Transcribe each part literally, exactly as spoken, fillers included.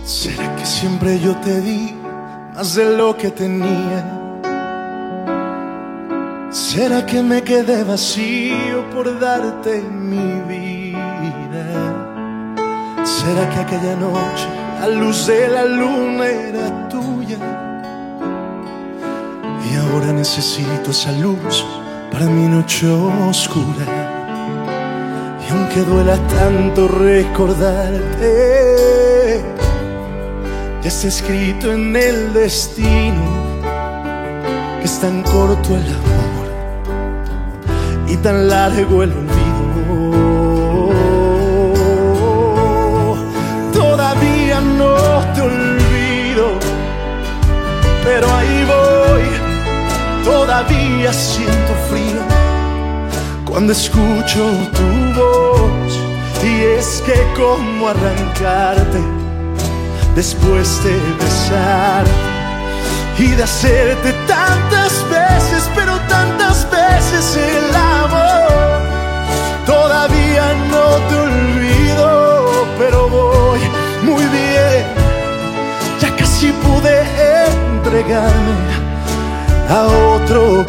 ¿Será que siempre yo te di más de lo que tenía? ¿Será que me quedé vacío por darte mi vida? ¿Será que aquella noche la luz de la luna era tuya? Y ahora necesito esa luz para mi noche oscura. Y aunque duela tanto recordarte, ya está escrito en el destino que es tan corto el amor y tan largo el olvido. Todavía no te olvido, pero ahí voy. Todavía siento frío cuando escucho tu voz. Y es que cómo arrancarte después de besar y de hacerte tantas veces, pero tantas veces el amor. Todavía no te olvido, pero voy muy bien. Ya casi pude entregarme a otro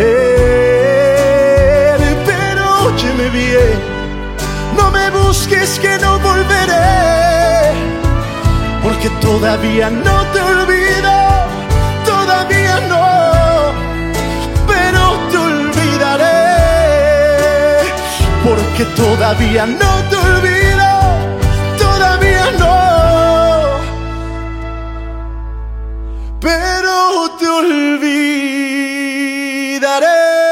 querer. Pero óyeme bien, no me busques que no volveré, porque todavía no te olvido, todavía no, pero te olvidaré, porque todavía no te olvido, todavía no, pero te olvidaré.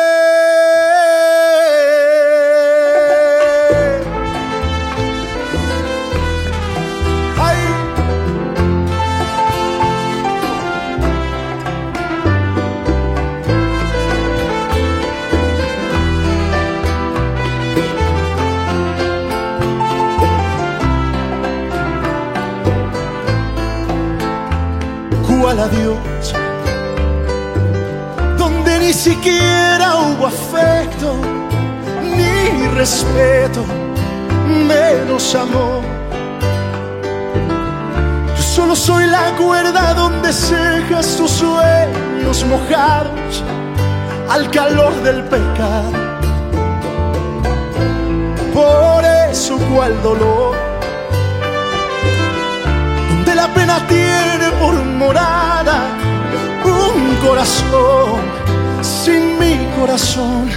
Al adiós, donde ni siquiera hubo afecto ni respeto, menos amor. Yo solo soy la cuerda donde cejas tus sueños mojados al calor del pecado. Por eso cuál dolor, donde la pena tiene por morada un corazón sin mi corazón.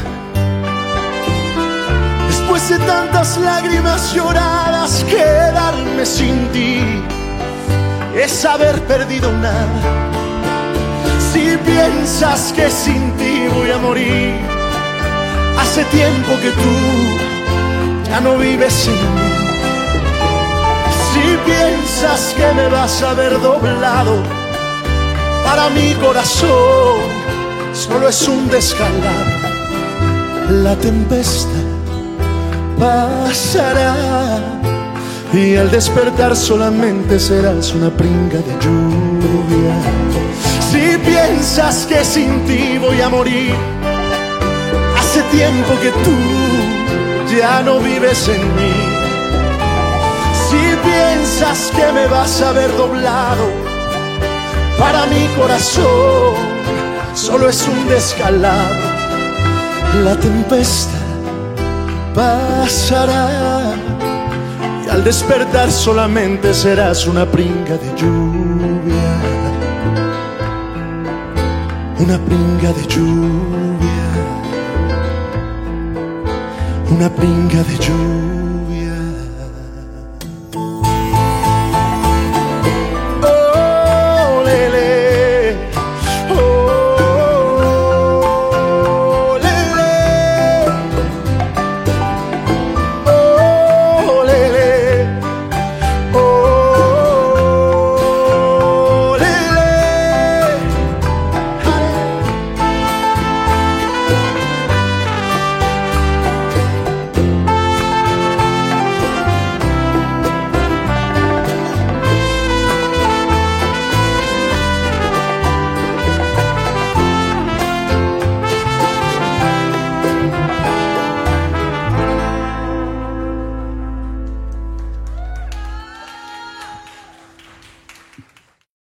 Después de tantas lágrimas lloradas, quedarme sin ti es haber perdido nada. Si piensas que sin ti voy a morir, hace tiempo que tú ya no vives en mí. Si piensas que me vas a ver doblado, para mi corazón solo es un descalabro. La tempestad pasará y al despertar solamente serás una pringa de lluvia. Si piensas que sin ti voy a morir, hace tiempo que tú ya no vives en mí. Si piensas que me vas a ver doblado, para mi corazón solo es un descalabro. La tempestad pasará y al despertar solamente serás una pringa de lluvia. Una pringa de lluvia. Una pringa de lluvia.